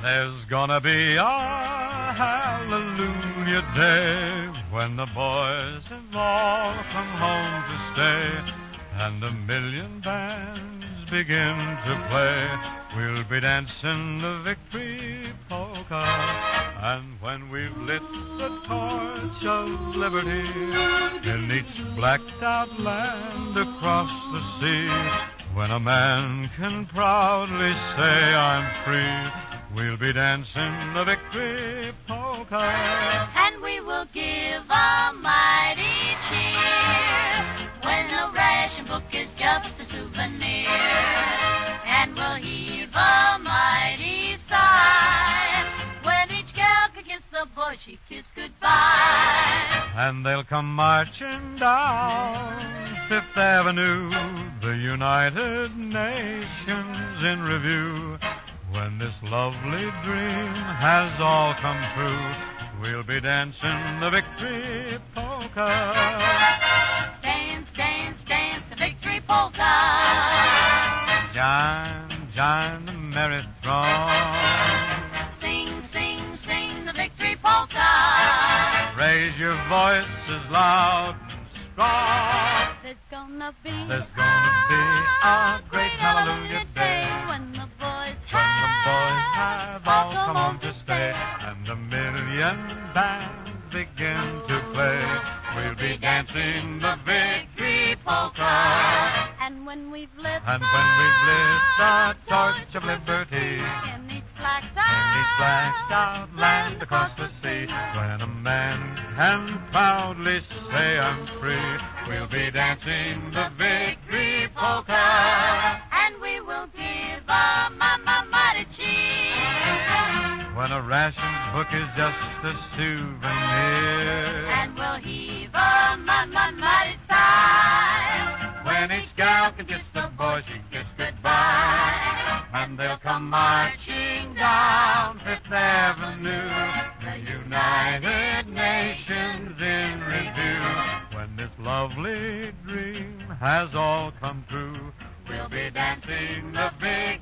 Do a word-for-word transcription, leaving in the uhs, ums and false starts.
There's gonna be a hallelujah day when the boys have all come home to stay, and a million bands begin to play. We'll be dancing the victory polka, and when we've lit the torch of liberty in each blacked out land across the sea, when a man can proudly say I'm free, we'll be dancing the victory polka. And we will give a mighty cheer when the ration book is just a souvenir. And we'll heave a mighty sigh when each gal can kiss the boy she kissed goodbye. And they'll come marching down Fifth Avenue, the United Nations in review. When this lovely dream has all come true, we'll be dancing the victory polka. Dance, dance, dance the victory polka. Join, join the merry throng. Sing, sing, sing the victory polka. Raise your voices loud and strong. There's gonna be, There's gonna be a great hallelujah day when the boys when have, the boys have all come home to stay, and a million bands begin to play. We'll be dancing the victory polka. And when we've lit And when we've lit the torch of liberty in each blacked in each blacked out out land across the sea, when a man can proudly say I'm free, we'll be dancing the victory polka. And we will give a mama mighty cheer. When a ration book is just a souvenir. And we'll heave a mama mighty sigh When each gal can kiss the boy she kissed goodbye. And they'll come marching down Fifth Avenue, the United Nations in review. When this lovely dream has all come true, we'll be dancing the big